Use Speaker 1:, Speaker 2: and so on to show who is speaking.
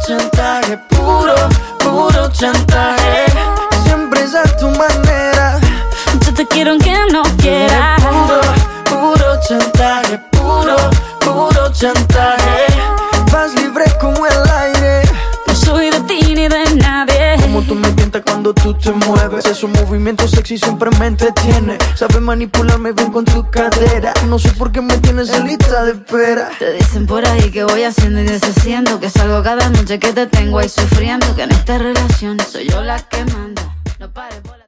Speaker 1: chantaje, puro chantaje. Siempre es a tu manera.
Speaker 2: Yo te quiero aunque no quieras.
Speaker 1: Puro chantaje, puro chantaje. Vas libre como el aire.
Speaker 2: No soy de ti ni de nadie.
Speaker 1: Como tú me tientas cuando tú te mueves. Esos movimientos sexy siempre me entretiene. Sabes manipularme bien con tu cadera. No sé por qué me tienes en lista de espera.
Speaker 2: Te dicen por ahí que voy haciendo y deshaciendo, que salgo cada noche, que te tengo ahí sufriendo, que en esta relación soy yo la que manda. No pares, bola.